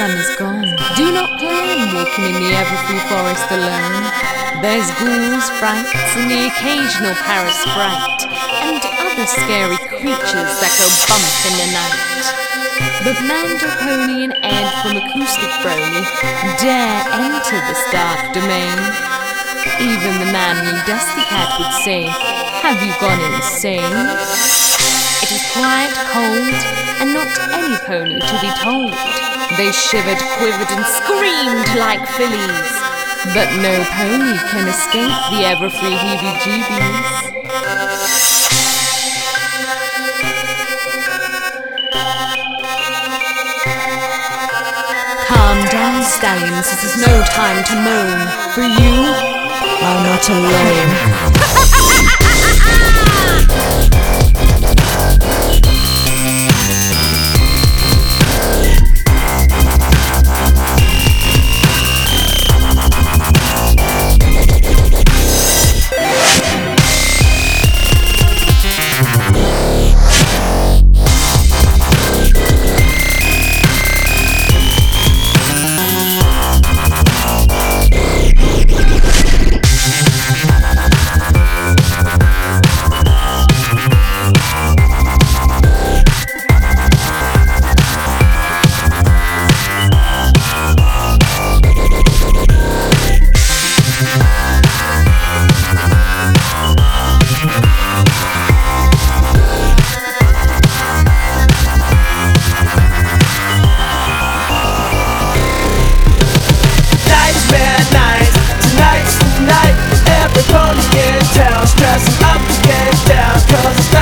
time is gone. Do not plan walking in the everfree forest alone. There's ghouls, frights, and the occasional parrot sprite, and other scary creatures that go bump in the night. But Mando Pony and Ed from Acoustic Brony dare enter this dark domain. Even the manly Dusty Cat would say, "Have you gone insane?" It is quiet, cold, and not any pony to be told. They shivered, quivered, and screamed like fillies. But no pony can escape the everfree heebie-jeebies. Calm down, stallions, this is no time to moan, for you are not alone. Every pony in town, stressing up to get down, 'cause